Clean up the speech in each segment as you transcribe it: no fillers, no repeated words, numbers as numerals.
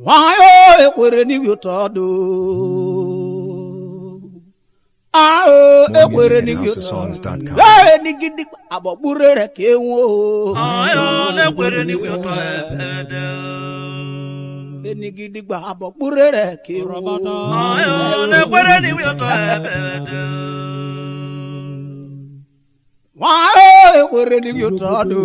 Why ekwere n'ibi ụtọ do. Ekwere n'ibi ụtọ. Nigidi agbọkpụrere ka enwo. Ekwere n'ibi ụtọ ebede. Nigidi agbọkpụrere ka enwo. Ekwere n'ibi ụtọ ebede. Why ekwere n'ibi ụtọ do.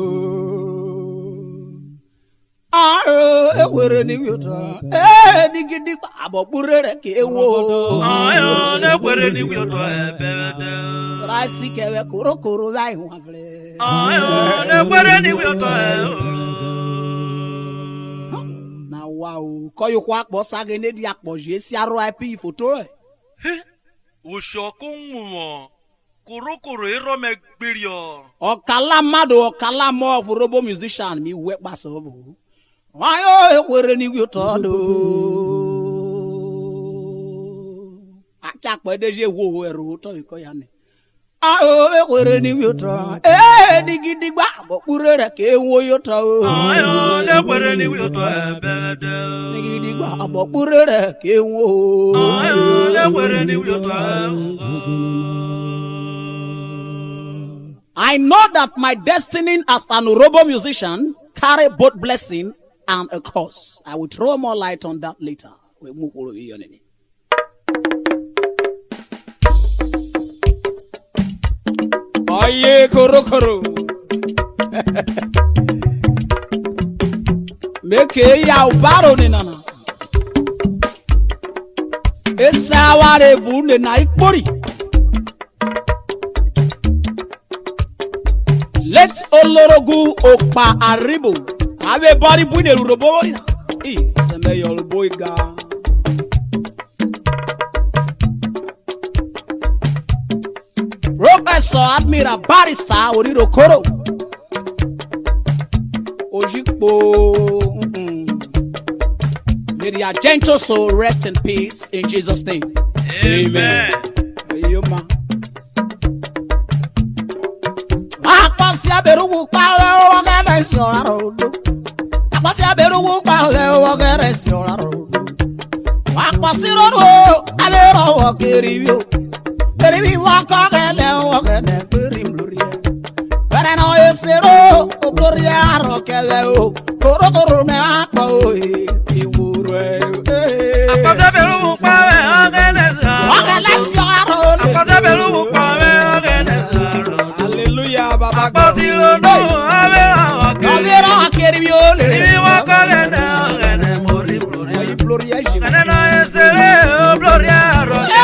Ekwere n'ibi ụtọ. Nigidi agbọkpụrere ka enwo. Ekwere n'ibi ụtọ ebede. Rasi kewe korokoro lai wavle. Ekwere n'ibi ụtọ ebede. Na wow, koyo kwa akpọ sage ne di akpọ jesi RIP photo e. Ushokunwo. Korokoro iro megbirio. Ọkala mmadụ ọkala mmụọ of robo musician mi we kpasa obo. Wayo ekwere n'igwe ụtọ do. Aka akpọ edeje wo ero ụtọ iko ya ne. Ekwere n'igwe ụtọ. Digidigba agbọkpụrere ka enwo ụtọ. Ekwere n'igwe ụtọ ebede. Digidigba agbọkpụrere ka enwo. Ekwere n'igwe ụtọ. I know that my destiny as an Urobo musician carry both blessing and a curse. I will throw more light on that later. Oye korokoro. Meke ya ubaro ni nana. Esa ware vune na ikpori. Let's olorogu okpa aribo. Ave body bune rurobo na. Seme yorubo iga. Professor Admiral Barisa Oriro Koro. Ojikpo. May the gentle soul rest in peace in Jesus' name. Amen. Amen. Apasia beru pa ogere sora rodo. Apasia beru pa ogere sora rodo. Apasiro ro alero okeriwo. Eriwi waka gele ogene perim gloria. Para no esero gloria rokewe o. Korokoro me akpo e iwure. Apasa beru pa ogene sora. Ogene sora rodo. Apasa beru pa ogene sora. Hallelujah baba. Apasiro no avera keribio le. Eriwi waka gele ogene mori gloria. Gloria Para no esero gloria rokewe.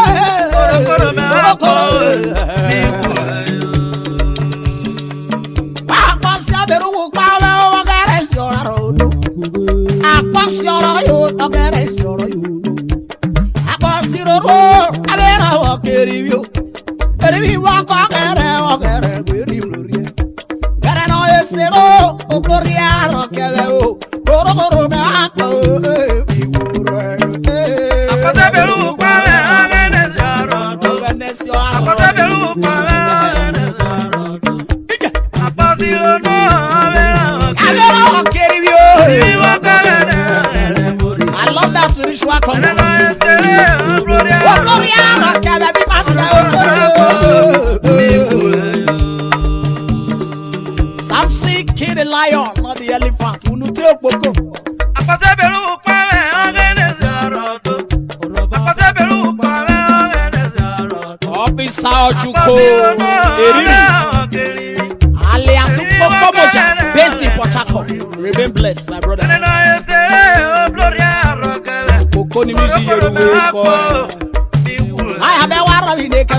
I love that spiritual connection. Samson killed the lion, not the elephant. Based in Port Harcourt. Remain blessed, my brother. I have a war in the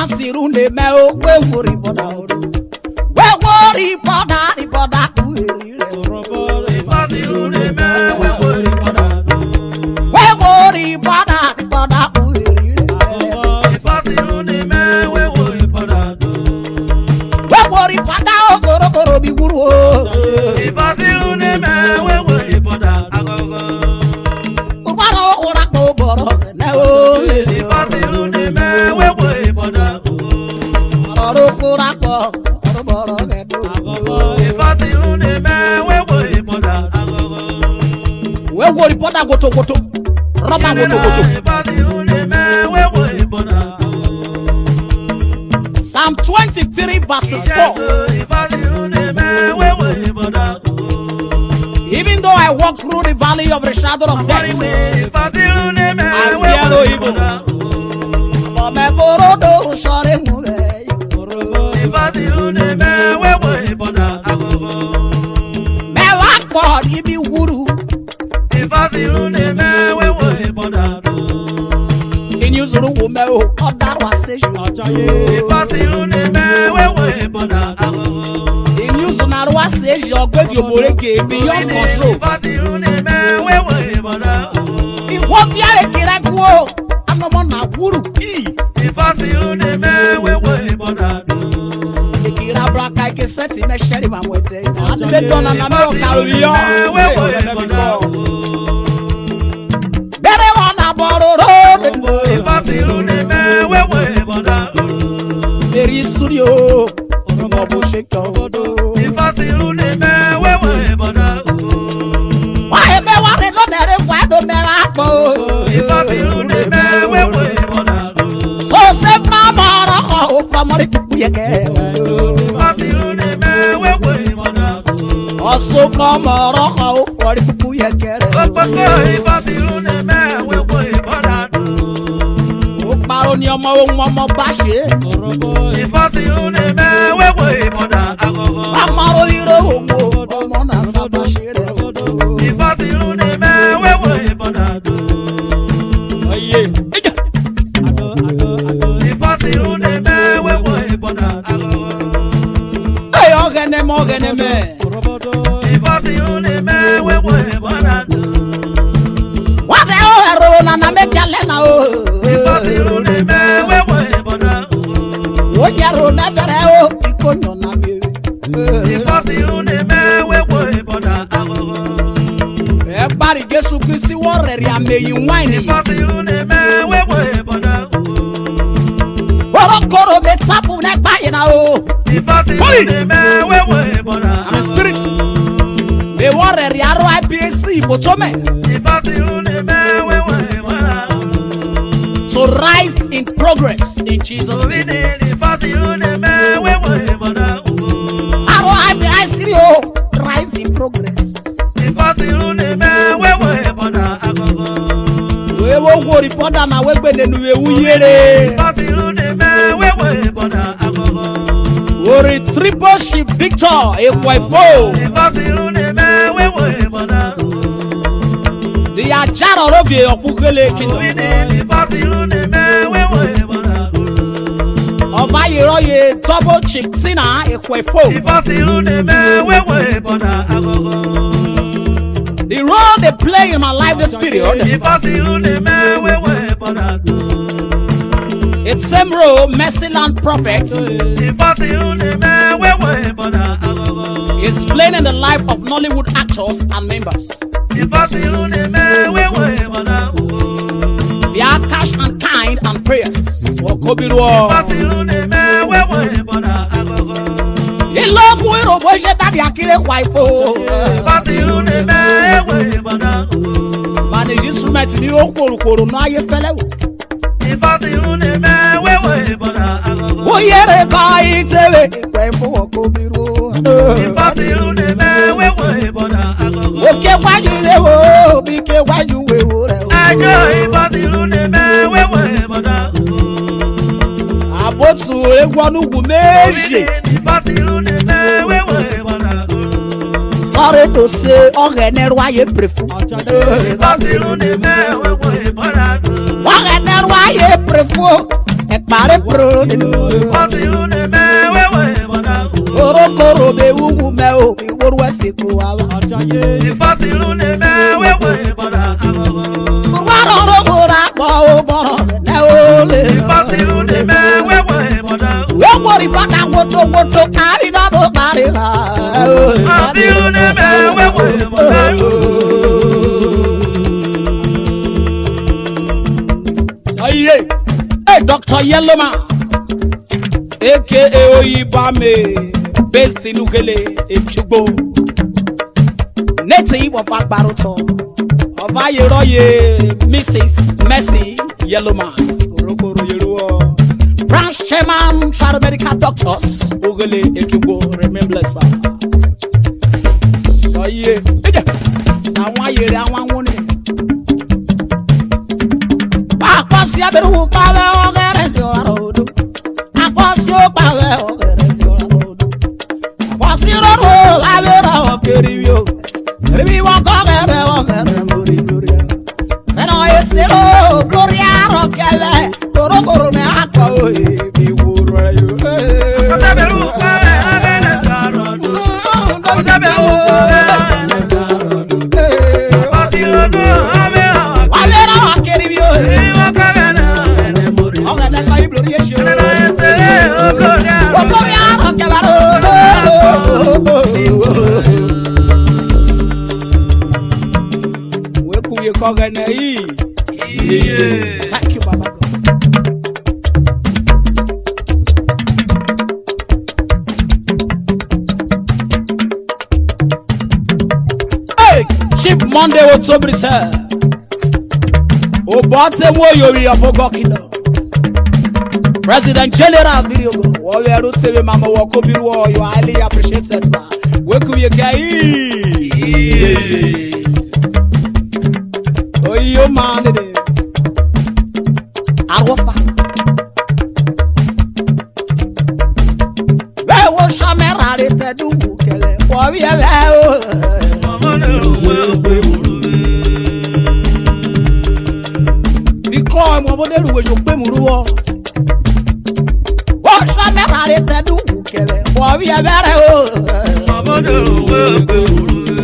Where worry, Ifasiru ne me wewe ipoda agogo. Ubara ora ko boro ne o le. Ifasiru ne me wewe ipoda Oro ora ko boro ne do. Ifasiru ne me wewe ipoda agogo. Wewe ipoda goto goto. Roba goto goto. Ifasiru ne me wewe ipoda agogo. Psalm 23 verses 4. Ifasiru ne me wewe ipoda agogo. Even though I walk through the valley of the shadow of death, Ifasiru ne me I fear no wewe evil. ipoda agogo. for me borodo sore mu. Ifasiru ne me wewe ipoda agogo. Me wa po ibi wuru. Ifasiru ne me wewe ipoda agogo. Inyuzuru wo me o odar wa seju. Ifasiru ne me wewe ipoda agogo. Inyuzu na wa seju ogbedi oborege beyond control. Ifasiru ne me wewe ipoda agogo. Iwo biare kire kuo. Anomo na wuru ki. Ifasiru ne me wewe ipoda agogo. Ikira blaka ike seti me sheri ma mwete. Ani be dona na me o karuyo. Bere wana bororo. Ifasiru ne me wewe ipoda agogo. Eri studio. Omo bo shake odo. Ifasiru ne me wewe ipoda agogo. Wa ebe wa re lo nere fwa do me wa po. Ifasiru ne me wewe ipoda agogo. So se fra mara o fra mari tupu yeke. Ifasiru ne me wewe ipoda agogo. Oso fra mara o fra tupu yeke. Opoko ifasiru ne me wewe ipoda agogo. O paro ni ọmọ ohun ọmọ bá ṣe. Ifasiru ne me wewe ipoda agogo. Amaro iro omo ọmọ na sábà ṣe rẹ. Ifasiru ne me wewe ipoda agogo. Ifasiru ne me wewe ipoda agogo. Ey ọgẹnẹ mọ ọgẹnẹ mẹ. Ifasiru ne me wewe ipoda agogo. Wọ́n tẹ ó ẹ̀rọ nana méjà lẹ́nà o. Ifasiru ne me wewe ipoda agogo. Ó jẹ́rò lẹ́bẹ̀rẹ̀ o. Ikó yàn náà mi. Ifasiru ne me wewe ipoda agogo. Ẹ parí Jésù Kristi wọ́n rẹ̀ rí àmẹ́yìn wáìnì. Ifasiru ne me wewe ipoda agogo. Korokoro bẹ tápù nípa yìí náà o. Ifasiru ne me wewe ipoda I'm a agogo. spirit. Ẹ wọ́n rẹ̀ rí arọ IPAC ìbòtó mẹ́. Ifasiru ne me wewe ipoda agogo. To rise in progress in Jesus' name. Ifasiru ne me wewe ipoda agogo. Arọ IPAC o. Rise in progress. Ifasiru ne me wewe ipoda agogo. Ewo wo rìpọ́tà náà wẹ́gbẹ́ nínú ewu yére. Ifasiru ne me wewe ipoda agogo. Orí triple ship Victor Ekwo Ifo. Ifasiru ne me wewe ipoda agogo. Di ajaro robi ọ̀fúnkẹ́lẹ́ kìlọ̀. Ifasiru ne me wewe ipoda agogo. Ọba yìírọ̀yè double chip Sina Ekwo Ifo. Ifasiru ne me wewe ipoda agogo. The role they play in my life this period, Ifasiru ne me wewe ipoda agogo. it's same role Mercyland Prophet Ifasiru ne me wewe ipoda agogo. is playing in the life of Nollywood actors and members. Ifasiru ne me wewe ipoda agogo. Their cash and kind and prayers. Okobiruo. Ifasiru ne me wewe ipoda agogo. Ìlọ́kùn ìròbó ṣe dábì akéré kwa Ifo. Ifasiru ne me wewe ipoda agogo. Manage instrument ni ó kòròkòrò náà ayé fẹ́lẹ́ wò. Ifasiru ne me wewe ipoda agogo. Ó yẹrẹ kọ́ ìtẹ̀wé ìpẹ́ fún Okobiruo. Ifasiru ne me wewe ipoda agogo. Òkè wájú wéwo bí ké wájú wéwo rẹ̀ o. Ajo ifasiru ne me wewe ipoda agogo. Àbótú egbọ́nùkù méjì. Ifasiru ne me wewe ipoda agogo. Sọ́rẹ́ tó ṣe ọ̀rẹ́nẹ́rú ayé pèrè fún. Ifasiru ne me wewe ipoda agogo. Ọ̀rẹ́nẹ́rú ayé pèrè fún. Ẹ̀pàrẹ́ pèrè nínú. Ifasiru ne me wewe ipoda agogo. Korokoro bẹ wúwú mẹ́ o, ìwúrú ẹ̀sìn kò wá wá. Ifasiru ne me wewe ipoda agogo. Wárọ̀ rògbòrà pọ̀ ó bọ̀rọ̀ ẹ̀ ó lè. Ifasiru ne me wewe ipoda agogo. Wọ́n wọ̀rì bàtà wòtòwòtò kárí náà bó parí la. Hey, Dr. Yellowman, aka Oyibame, based in Ugele, Echugbo. Native of Akbaruto, of Ayeroye, Mrs. Mercy Yellowman, branch chairman, Child Medical Doctors, Ugele, Echugbo, remember, sir. Oh, yeah. Now, why you don't want it? Akwasi aberu pawe ogere si orodo. Akwasi o pawe ogere si orodo. Akwasi roro abero okeriyo. Ebi won ko ogere muri. Eno esero gloria rokele. Korokoro me akwa o ebi woro yo. Aberu pawe ogere si orodo. Aberu pawe ogere si orodo. Akwasi roro abero okeriyo. Thank you, Baba God. Hey, Chief Monday October, sir. Obote Moyori of Ogokino. President General Video. Warrior Rutsebe Mama Wakobiru, you highly appreciate that, sir. Weku Yekai. Oh, you man. Awopa. Where was Shamera to do? Warrior. Because mo de ruwe jo pe muruwo o sha me rare te du kele wo wi abere o mo de ruwe pe muruwe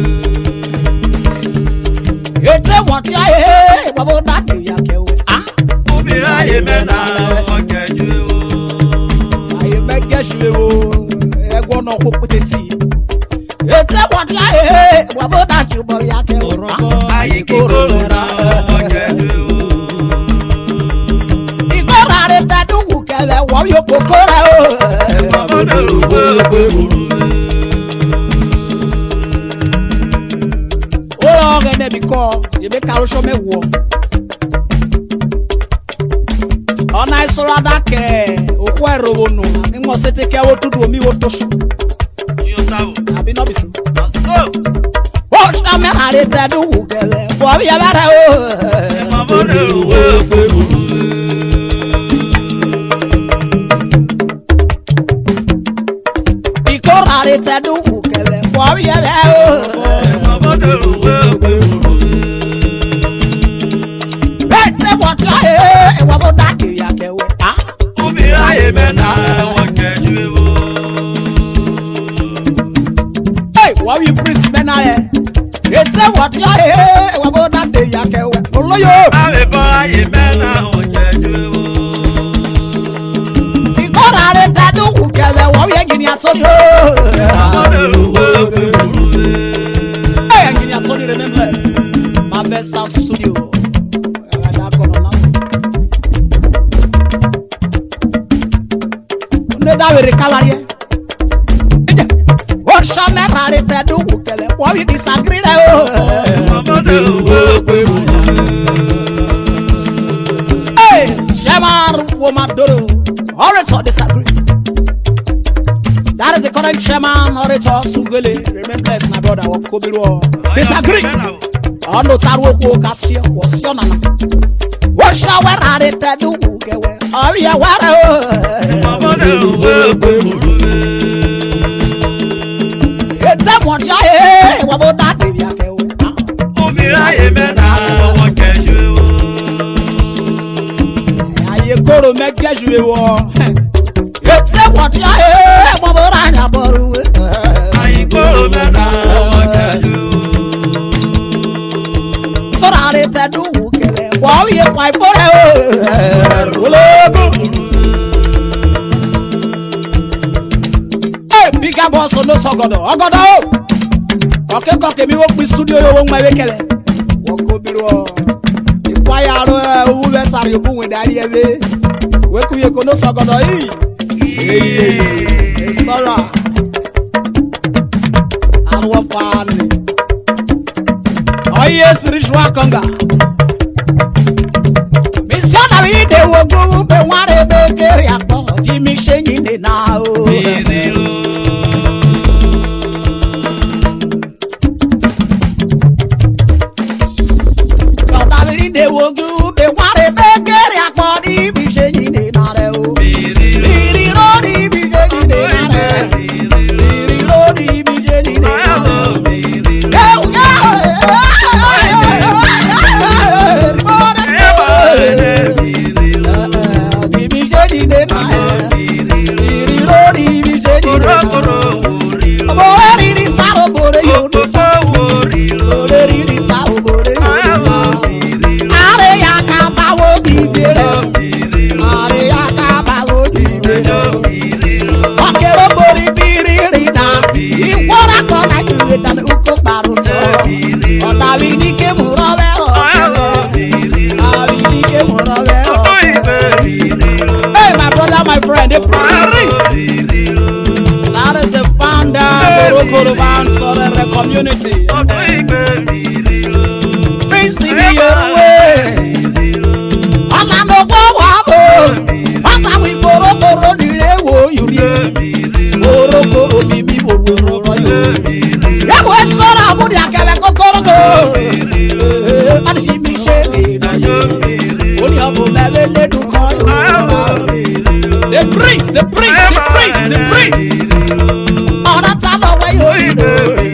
ete won ti aye babo da ti ya ke o ah obi aye me na o keju o aye me keju o egwo no ko poteti ete won ti aye babo da ti bo ya ke o aye ki ko na o keju you go for oh, and because you make a show me war. On I saw that care, or where no, and was take care to do me what to show. I've been obvious. Watch the man I did that do, for me about te do kele kwa ye be o bete what la e wa bo da ki ya ke we ah o mi aye me na wo ke ju wo hey wa we priest me na e bete what la e wa bo da de ya ke we oloyo aye bo aye me na wo ke ju wo ikora re ta do kele wa ye gini atori o South Studio. That will recover here. What shall me rare te do? What we disagree? Hey, Shemar Womadoro. Orator disagree. That is the current chairman, Orator Sugele. Remember, my brother, Kobiru. Disagree. Oh no, Taroko Cassia was your nana. What shall we rare te do? Oh, yeah, what? It's a what I what about that? Oh, me, I am what can you? I go to make you. It's a what I what about I go to what can you? Do wow, you fight for hey, bigger boss on no so God. ọkẹ́kọ̀ọ́ kèmí wọ́n pín studio yóò wọ́n mọ ewé kẹlẹ̀ wọ́n kó bírú ọ ìpáyà arọ owó bẹ́ẹ̀ sáré òkú wọn darí ẹwé wékúyè kò ní sọgọdọ yìí sọ̀rọ̀ àwọn fàánì ọyẹ spiritual conga missionary de wo gbogbo pé wọn rẹ bẹ kéré àpọ jí mi ṣe yín nínà o. de wogu de ware be kere akpodi bi se ni de na re o iri lo di bi se ni de na re iri lo di bi se ni de na re community. Prince in your way. Ọ̀nà ló gbọ́ wá bò. Pásá wí kórókóró nílé wo yòóyè. Kórókóró bí mi wò wò rọ̀rọ̀ yòó. Yẹ́wò ẹ sọ́ra àbúrò àkẹ́wẹ́ kókórókó. Ọ̀nà yìí mi ṣe èèyàn yòó. Ó ní ọ̀bùn mẹ́lẹ́ lẹ́nu kan yòó. The priest, the priest, the priest, the priest. Ọ̀nà tá lọ wẹ́ yòó yìí.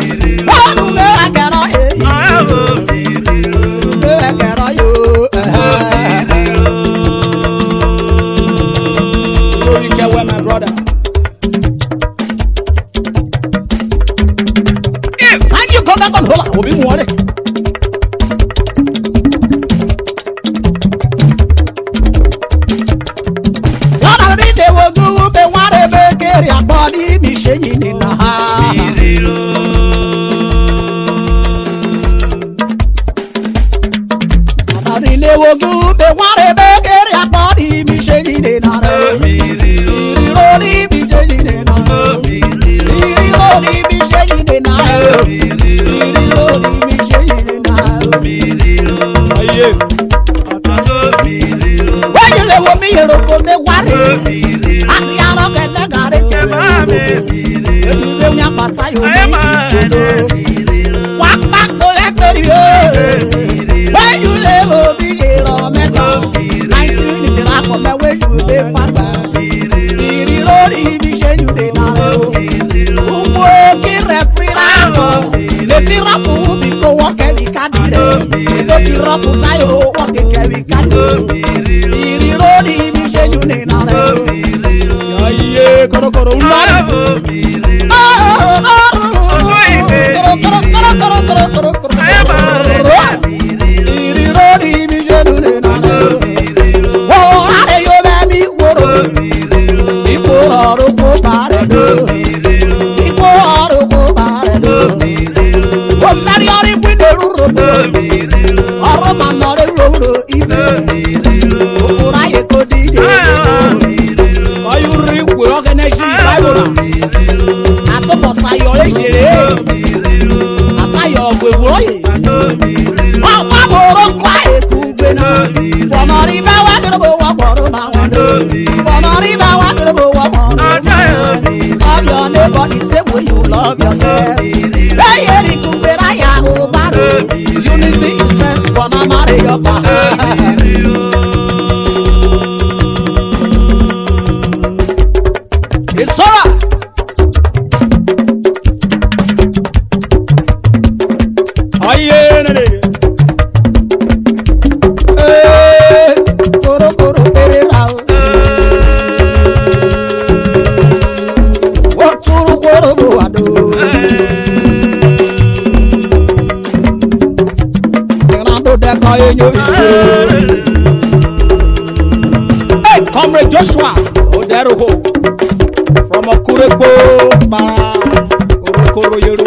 Comrade Joshua Oderoho from Okurepo para Orokoro Yoruba.